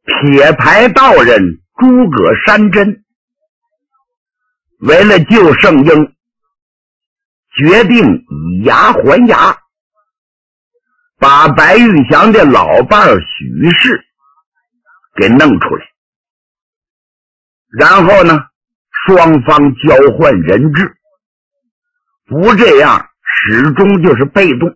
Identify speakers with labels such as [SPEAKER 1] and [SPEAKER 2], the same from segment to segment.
[SPEAKER 1] 铁牌道人诸葛山珍为了救圣婴，决定以牙还牙，把白玉祥的老伴许氏给弄出来，然后呢，双方交换人质，不这样始终就是被动。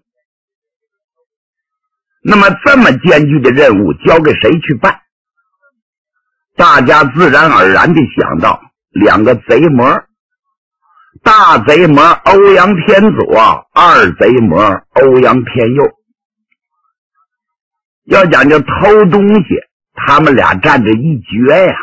[SPEAKER 1] 那么这么艰巨的任务交给谁去办？大家自然而然地想到两个贼魔，大贼魔欧阳天左，二贼魔欧阳天右。要讲究偷东西，他们俩站着一绝呀。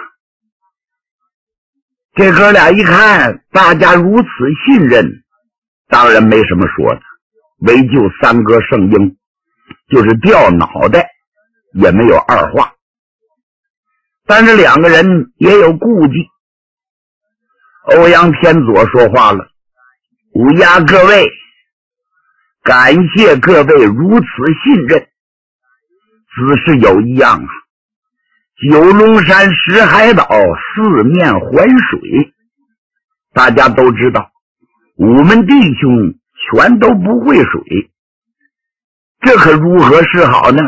[SPEAKER 1] 这哥俩一看大家如此信任，当然没什么说的，为救三哥圣婴，就是掉脑袋也没有二话。但是两个人也有顾忌。欧阳天左说话了：乌鸦各位，感谢各位如此信任，只是有一样啊，九龙山石海岛四面环水，大家都知道我们弟兄全都不会水，这可如何是好呢？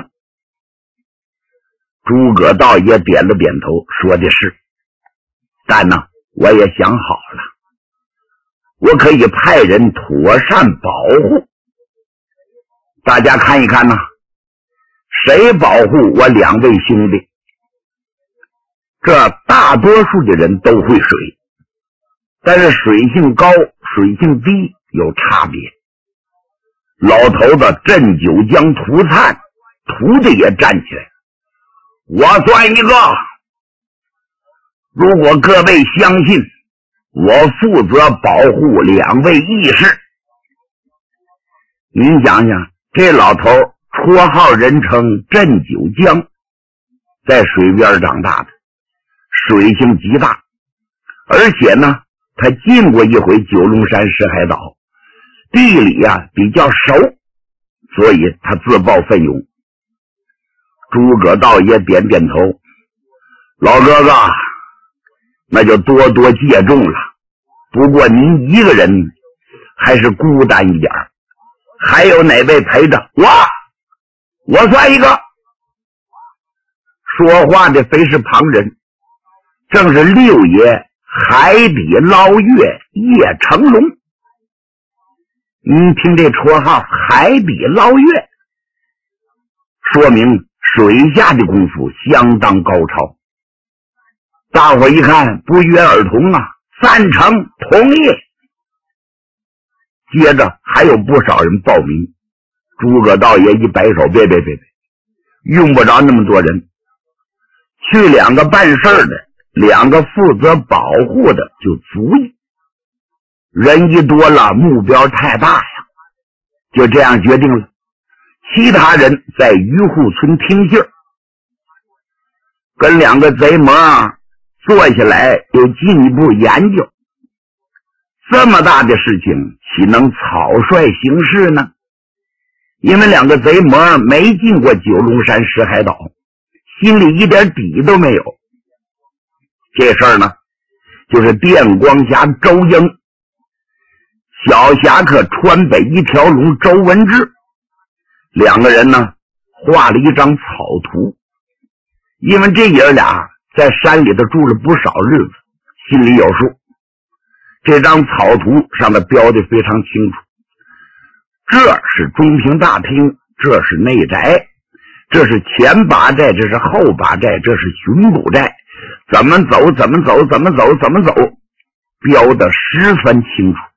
[SPEAKER 1] 诸葛道也点了点头，说的是，但呢，我也想好了，我可以派人妥善保护。大家看一看呢，谁保护我两位兄弟？这大多数的人都会水，但是水性高水性低有差别。老头子镇九江涂灿，涂的也站起来，我算一个。如果各位相信，我负责保护两位义士。您想想，这老头绰号人称镇九江，在水边长大的，水性极大，而且呢，他进过一回九龙山石海岛，地理比较熟，所以他自报奋勇。诸葛道也点点头，老哥哥，那就多多借重了。不过您一个人还是孤单一点，还有哪位陪着？我算一个。说话的非是旁人，正是六爷海底捞月叶成龙。您听这绰号海底捞月，说明水下的功夫相当高超。大伙一看不约而同啊，赞成同意。接着还有不少人报名。诸葛道爷一摆手，别，用不着那么多人，去两个办事的，两个负责保护的就足矣。人一多了，目标太大呀，就这样决定了。其他人在渔户村听信儿，跟两个贼魔坐下来又进一步研究。这么大的事情岂能草率行事呢？因为两个贼魔没进过九龙山石海岛，心里一点底都没有。这事儿呢，就是电光侠周英，小侠客川北一条龙周文之，两个人呢画了一张草图。因为这爷俩在山里头住了不少日子，心里有数。这张草图上的标的非常清楚，这是中庭大厅，这是内宅，这是前八寨，这是后八寨，这是巡捕寨，怎么走，标的十分清楚。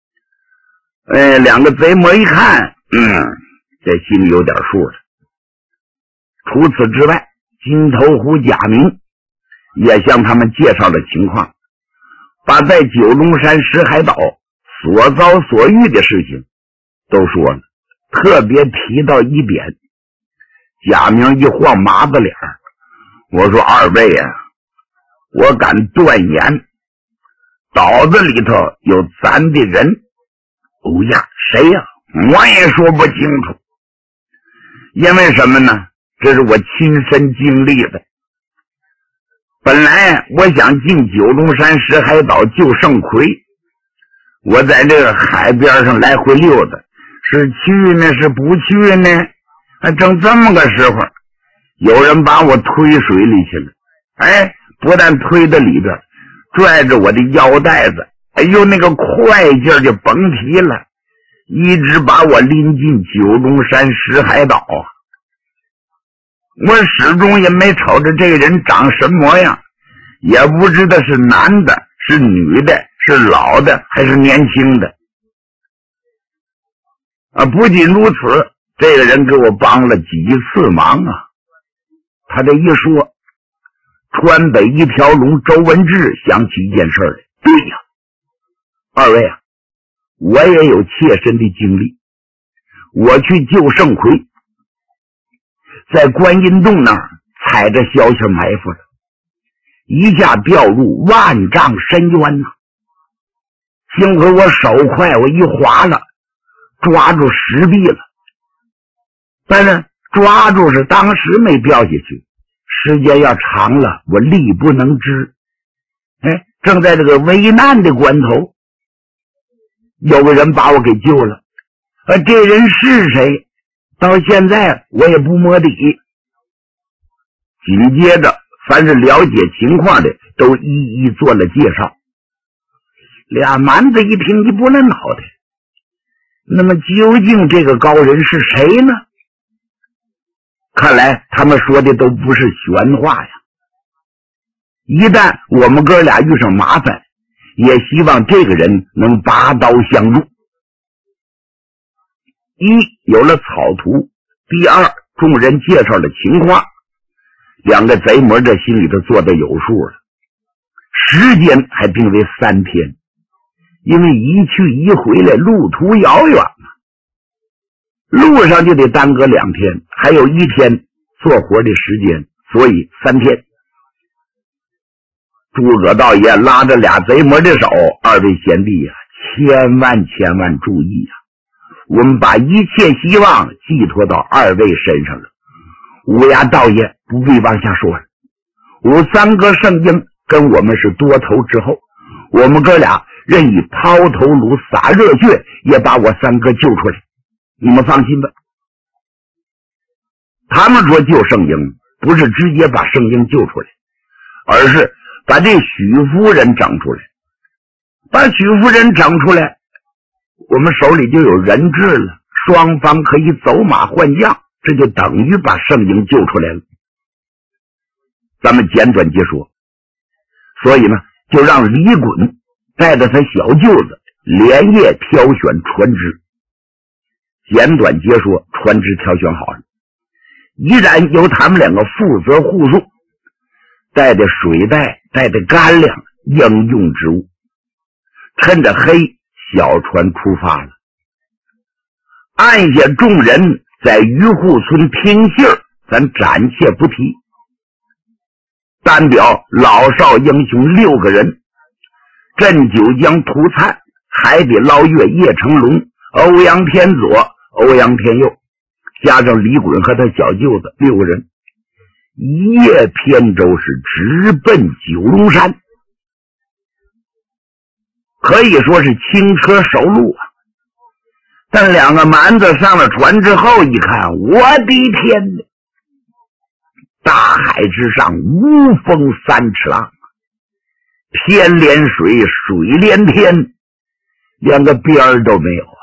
[SPEAKER 1] 两个贼魔一看，这心里有点数了。除此之外，金头虎贾明也向他们介绍了情况，把在九龙山石海岛所遭所遇的事情都说了，特别提到一点。贾明一晃麻子脸，我说二位我敢断言，岛子里头有咱的人。谁呀？我也说不清楚。因为什么呢？这是我亲身经历的。 本来我想进九龙山石海岛救圣魁，我在这个海边上来回溜达，是去呢是不去呢？还正这么个时候，有人把我推水里去了。哎，不但推到里边，拽着我的腰带子，哎呦，那个快劲儿就甭提了，一直把我拎进九龙山石海岛。我始终也没瞅着这个人长什么模样，也不知道是男的是女的，是老的还是年轻的。不仅如此，这个人给我帮了几次忙啊。他这一说，川北一条龙周文志想起一件事来。对呀，二位啊，我也有切身的经历。我去救圣魁，在观音洞那儿踩着消息埋伏了，一下掉入万丈深渊呐。幸亏我手快，我一滑了，抓住石壁了。但是抓住是当时没掉下去，时间要长了，我力不能支。哎，正在这个危难的关头，有个人把我给救了。这人是谁？到现在我也不摸底。紧接着，凡是了解情况的都一一做了介绍。俩蛮子一听一拨了脑袋，那么究竟这个高人是谁呢？看来他们说的都不是玄话呀。一旦我们哥俩遇上麻烦，也希望这个人能拔刀相助。一，有了草图；第二，众人介绍了情况，两个贼魔这心里头做得有数了。时间还定为3天，因为一去一回来，路途遥远啊，路上就得耽搁2天，还有1天做活的时间，所以3天。诸葛道爷拉着俩贼魔的手，二位贤弟呀，千万注意呀！我们把一切希望寄托到二位身上了。乌鸦道爷不必往下说了，武三哥圣婴跟我们是多头之后，我们哥俩任意抛头颅洒热血，也把我三哥救出来，你们放心吧。他们说救圣婴，不是直接把圣婴救出来，而是把这许夫人整出来。把许夫人整出来，我们手里就有人质了，双方可以走马换将，这就等于把圣婴救出来了。咱们简短接说，所以呢，就让李衮带着他小舅子连夜挑选船只。简短接说，船只挑选好了，依然由他们两个负责护送，带着水袋，带着干粮，应用之物。趁着黑，小船出发了。按下众人在渔户村听信儿，咱暂且不提。单表老少英雄6个人：镇九江涂灿、海底捞月叶成龙、欧阳天左、欧阳天佑，加上李衮和他小舅子6个人，一叶扁舟是直奔九龙山，可以说是轻车熟路啊。但两个蛮子上了船之后一看，我的天哪！大海之上无风3尺浪，天连水，水连天，连个边儿都没有啊！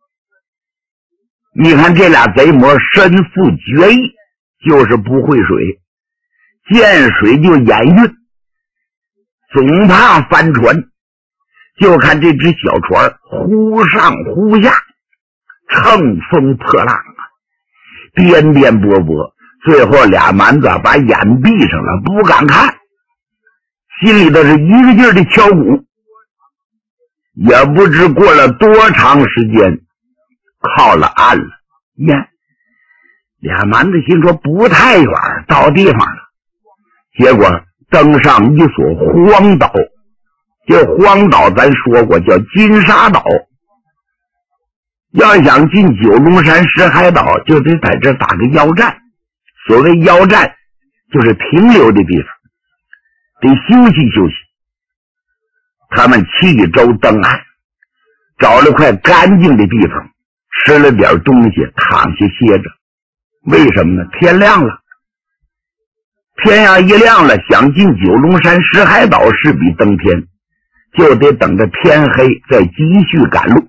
[SPEAKER 1] 你看这俩贼魔身负绝艺，就是不会水，见水就眼晕，总怕翻船。就看这只小船忽上忽下，乘风破浪啊，颠颠簸簸。最后俩蛮子把眼闭上了，不敢看，心里头是一个劲儿的敲鼓。也不知过了多长时间，靠了岸了。呀，俩蛮子心说不太远，到地方了。结果登上一所荒岛，这荒岛咱说过叫金沙岛。要想进九龙山石海岛，就得在这打个要站。所谓要站，就是停留的地方。 得休息休息。他们齐周登岸，找了块干净的地方，吃了点东西，躺下歇着。为什么呢？天亮了，天要一亮了，想进九龙山石海岛势必登天，就得等着天黑再继续赶路。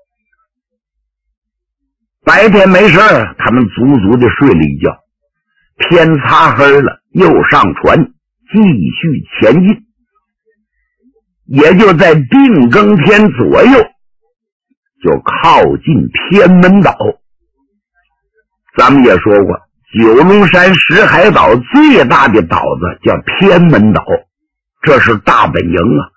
[SPEAKER 1] 白天没事他们足足的睡了一觉，天擦黑了，又上船继续前进。也就在定更天左右，就靠近天门岛。咱们也说过，九龙山石海岛最大的岛子叫天门岛，这是大本营啊。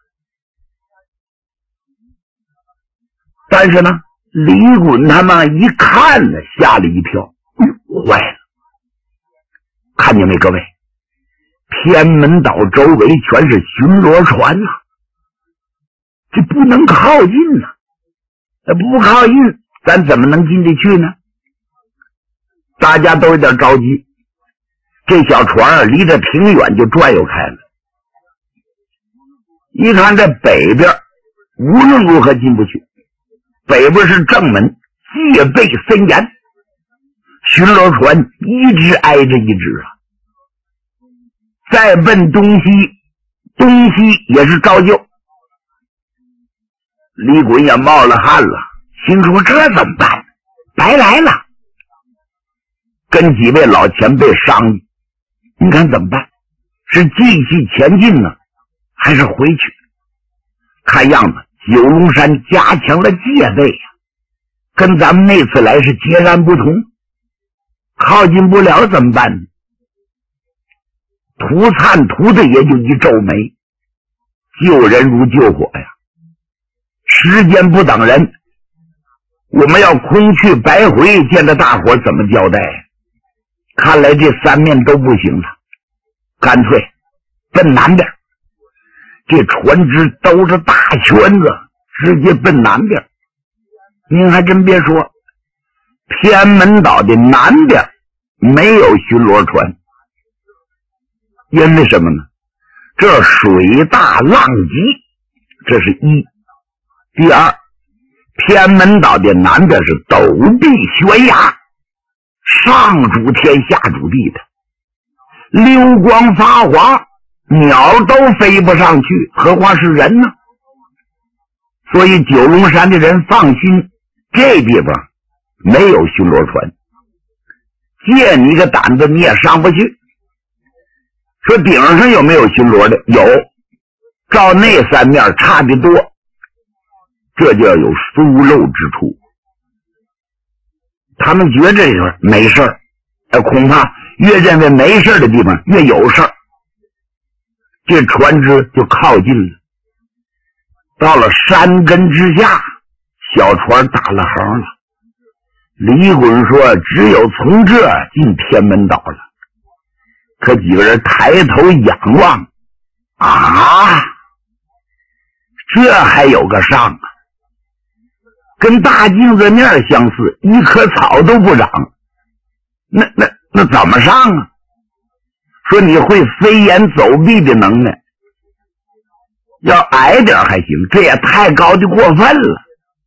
[SPEAKER 1] 但是呢，李衮他们一看呢，吓了一跳，坏了！看见没，各位？天门岛周围全是巡逻船啊，这不能靠近啊！不靠近，咱怎么能进得去呢？大家都有点着急，这小船离着挺远就转悠开了。一看在北边，无论如何进不去，北边是正门，戒备森严，巡逻船一直挨着一只啊。再奔东西，东西也是照旧。李衮也冒了汗了，心说这怎么办？白来了。跟几位老前辈商议，你看怎么办？是继续前进呢，还是回去？看样子九龙山加强了戒备呀，跟咱们那次来是截然不同。靠近不了怎么办呢？涂灿涂的也就一皱眉，救人如救火呀，时间不等人，我们要空去白回，见着大伙怎么交代？看来这三面都不行了，干脆奔南边。这船只兜着大圈子，直接奔南边。您还真别说，天门岛的南边没有巡逻船，因为什么呢？这水大浪急，这是一。第二，天门岛的南边是陡壁悬崖，上主天下主地的，溜光发滑，鸟都飞不上去，何况是人呢？所以九龙山的人放心，这地方没有巡逻船，借你个胆子你也上不去。说顶上有没有巡逻的？有，照那三面差得多，这就要有疏漏之处。他们觉着这地方没事儿，恐怕越认为没事的地方越有事儿。这船只就靠近了，到了山根之下，小船打了横了。李衮说只有从这进天门岛了。可几个人抬头仰望，啊，这还有个上啊，跟大镜子面相似，一棵草都不长，那怎么上啊？说你会飞檐走壁的能耐，要矮点还行，这也太高就过分了。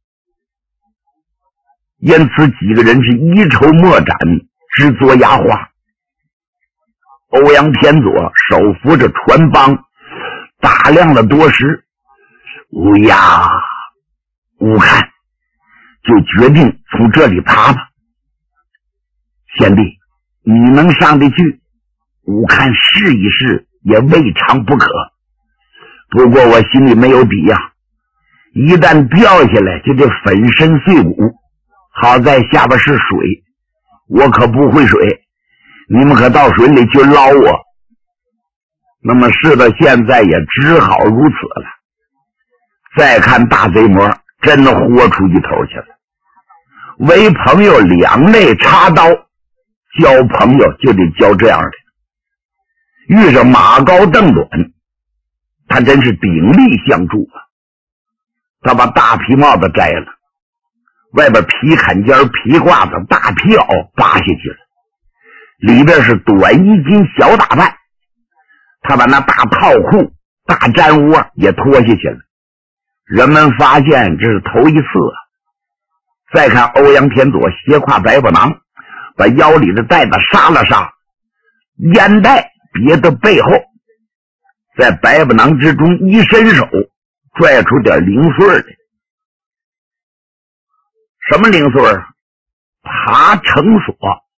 [SPEAKER 1] 因此几个人是一筹莫展，直作牙花。欧阳天佐手扶着船帮，打量了多时，乌鸦吾看，就决定从这里爬吧。贤弟，你能上得去，吾看试一试也未尝不可。不过我心里没有底呀，一旦掉下来就得粉身碎骨。好在下边是水，我可不会水，你们可到水里去捞我。那么事到现在也只好如此了。再看大贼魔真的豁出一头去了。为朋友两肋插刀，交朋友就得交这样的。遇上马高凳短，他真是鼎力相助啊。他把大皮帽子摘了，外边皮坎肩皮褂子大皮袄扒下去了，里边是短衣襟小打扮。 他把那大套裤、大毡窝也脱下去了。人们发现这是头一次啊。再看欧阳天佐斜挎百宝囊，把腰里的带子杀了杀，烟袋别到背后，在百宝囊之中一伸手，拽出点零碎来。什么零碎？爬绳索。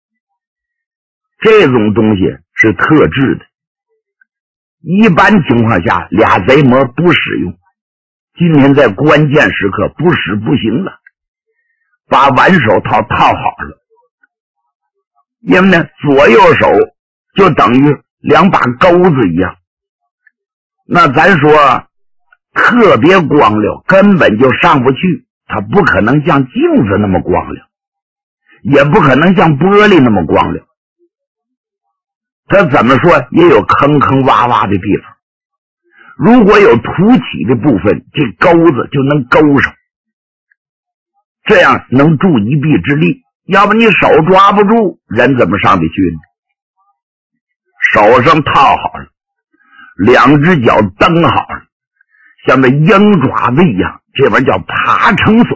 [SPEAKER 1] 这种东西是特制的，一般情况下俩贼魔不使用，今天在关键时刻不使不行了，把挽手套套好了。因为呢，左右手就等于两把钩子一样，那咱说特别光溜，根本就上不去，它不可能像镜子那么光溜，也不可能像玻璃那么光溜，它怎么说也有坑坑洼洼的地方，如果有凸起的部分，这钩子就能勾上，这样能助一臂之力，要不你手抓不住，人怎么上得去呢？手上套好了，两只脚蹬好了，像那鹰爪子一样，这玩意叫爬绳索。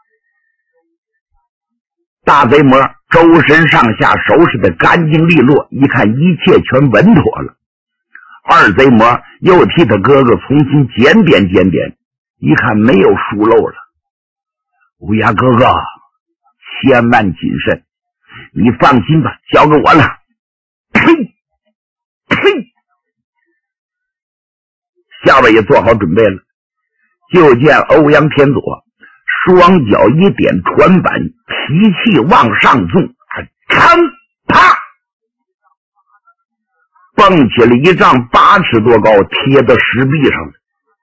[SPEAKER 1] 大贼魔周身上下收拾得干净利落，一看一切全稳妥了。二贼魔又替他哥哥重新检点检点，一看没有疏漏了。乌鸦哥哥，千万谨慎，你放心吧，交给我了。呸呸！下边也做好准备了，就见欧阳天佐双脚一点船板，提气往上纵，噌啪，蹦起了一丈8尺多高，贴到石壁上了。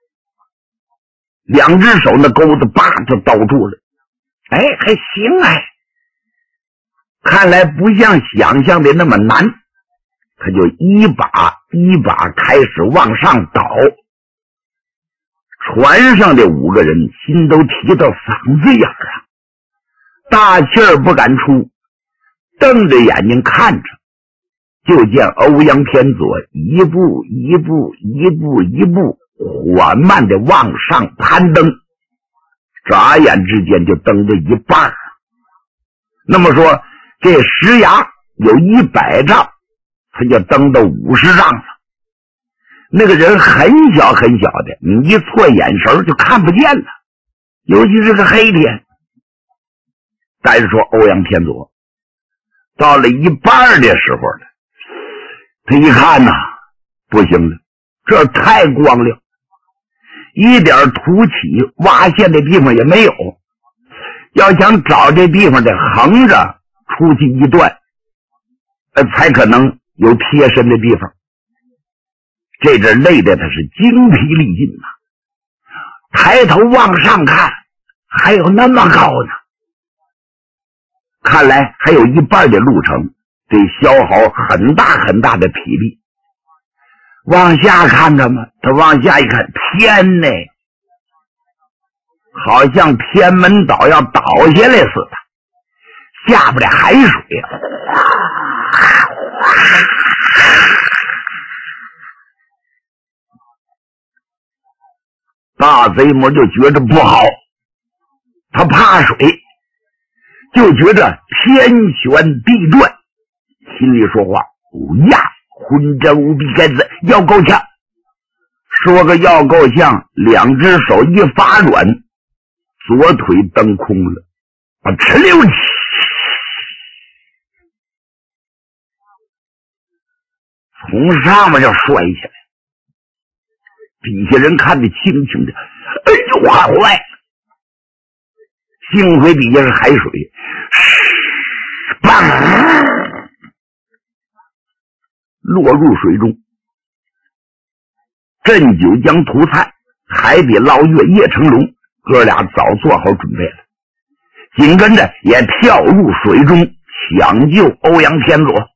[SPEAKER 1] 两只手那钩子叭就兜住了。哎，还行哎，看来不像想象的那么难。他就一把一把开始往上倒。船上的5个人心都提到嗓子眼啊，大气儿不敢出，瞪着眼睛看着。就见欧阳天佐一步一步一步一步缓慢地往上攀登，眨眼之间就登到一半。那么说这石崖有100丈，他就登到50丈了。那个人很小很小的，你一错眼神就看不见了，尤其是个黑天。但是说欧阳天佐到了一半的时候了，他一看呐，不行了，这太光亮，一点凸起挖陷的地方也没有，要想找这地方得横着出去一段，才可能有贴身的地方。这阵累得他是精疲力尽呐，抬头往上看，还有那么高呢，看来还有一半的路程，得消耗很大很大的体力。往下看着嘛，他往下一看，天哪，好像天门岛要倒下来似的，下边的海水大贼魔就觉着不好，他怕水，就觉着天旋地转，心里说话：呀，混账无比该死，要够呛。说个要够呛，两只手一发软，左腿蹬空了，哧溜起，从上面就摔下来。底下人看得清清的，哎呦，坏了！幸亏底下是海水，砰，落入水中。镇九江屠菜，海底捞月叶成龙，哥俩早做好准备了，紧跟着也跳入水中抢救欧阳天佐。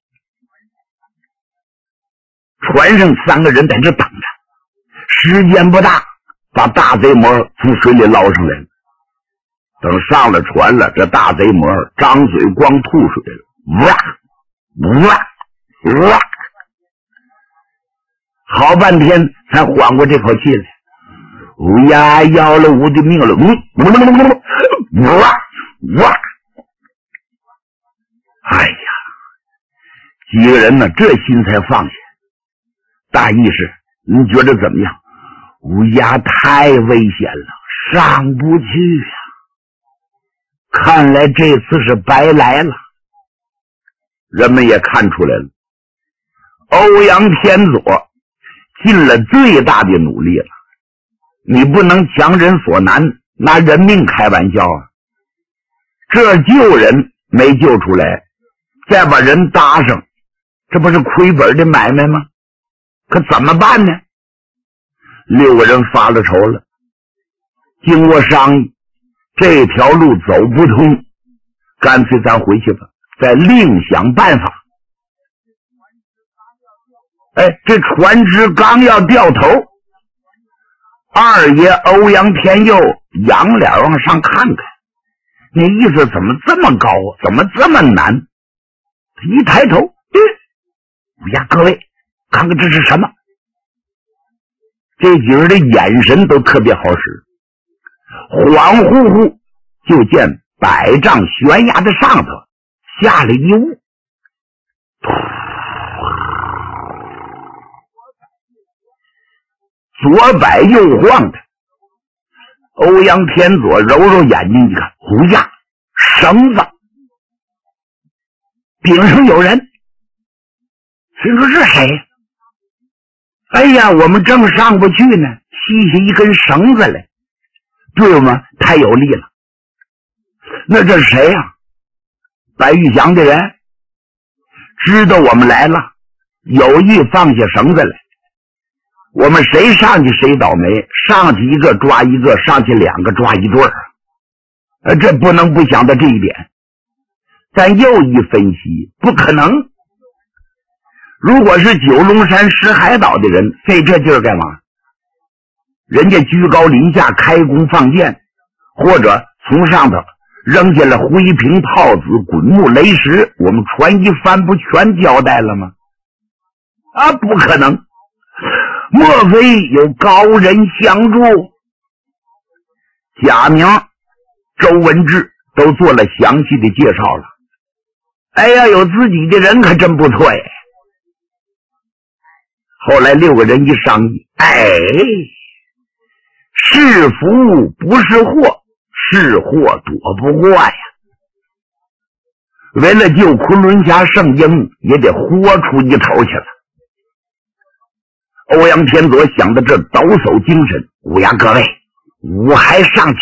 [SPEAKER 1] 船上3个人在这等着，时间不大，把大贼魔从水里捞上来了。等上了船了，这大贼魔张嘴光吐水了，哇哇哇！ 好半天才缓过这口气来。乌鸦要了我的命了！哇！哎呀，几个人呢，这心才放下。大意是，你觉得怎么样？乌鸦太危险了，上不去呀。看来这次是白来了。人们也看出来了，欧阳天佐尽了最大的努力了。你不能强人所难，拿人命开玩笑啊！这救人没救出来，再把人搭上，这不是亏本的买卖吗？可怎么办呢？6个人发了愁了，经过商议，这条路走不通，干脆咱回去吧，再另想办法。这船只刚要掉头，二爷欧阳天佑仰脸往上看看，那意思怎么这么高啊？怎么这么难？他一抬头，呀，各位看看这是什么？这几人的眼神都特别好使，恍惚惚就见100丈悬崖的上头下了一雾，左摆右晃的。欧阳天佐揉揉眼睛一看，胡呀，绳子，顶上有人。心说是谁？哎呀，我们正上不去呢，系下一根绳子来，对我们太有力了。那这是谁呀？白玉祥的人知道我们来了，有意放下绳子来。我们谁上去谁倒霉，上去一个抓一个，上去2个抓一对儿。这不能不想到这一点。但又一分析，不可能。如果是九龙山石海岛的人，费这劲儿干嘛？人家居高临下开弓放箭，或者从上头扔下了灰瓶炮子、滚木雷石，我们船一翻不全交代了吗？不可能。莫非有高人相助？贾明、周文志都做了详细的介绍了。哎呀，有自己的人可真不错呀。后来6个人一商议，是福不是祸，是祸躲不过呀。为了救昆仑峡圣婴，也得豁出一头去了。欧阳天佐想到这，抖擞精神，乌鸦各位，我还上去。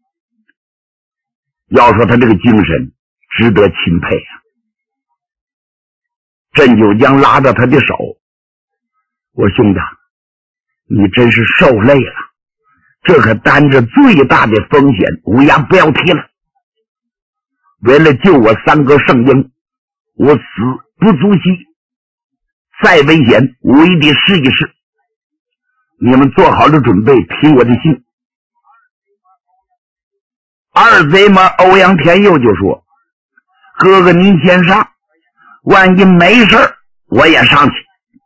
[SPEAKER 1] 要说他这个精神值得钦佩啊。郑九江拉着他的手，我说兄弟，你真是受累了，这可担着最大的风险，乌鸦不要提了。为了救我3个圣婴，我死不足惜，再危险我也得试一试。你们做好了准备，听我的信。二贼嘛，欧阳天佑就说：哥哥您先上，万一没事我也上去。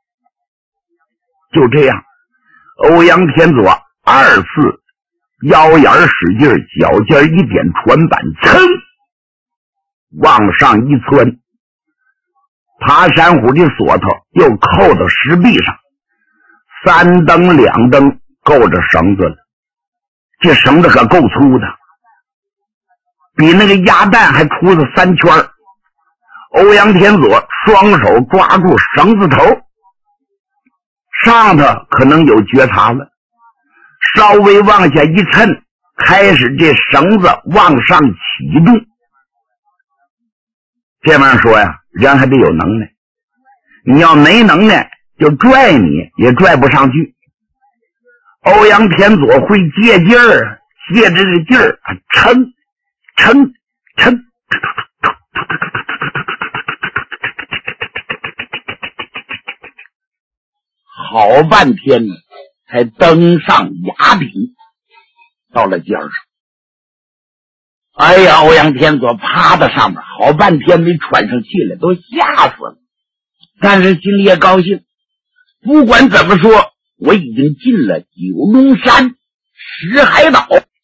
[SPEAKER 1] 就这样，欧阳天佐2次腰眼使劲，脚尖一点船板，噌往上一窜，爬山虎的锁头又扣到石壁上，3蹬2蹬够着绳子了。这绳子可够粗的，比那个鸭蛋还粗了3圈。欧阳天佐双手抓住绳子头，上头可能有觉察了，稍微往下一抻，开始这绳子往上启动。这玩意儿说呀，人还得有能耐，你要没能耐，就拽你也拽不上去。欧阳天佐会借劲儿，借着这劲儿撑，好半天呢，才登上崖顶，到了尖上。哎呀，欧阳天佐趴在上面，好半天没喘上气来，都吓死了。但是心里也高兴， 不管怎么说，我已经进了九龙山石海岛，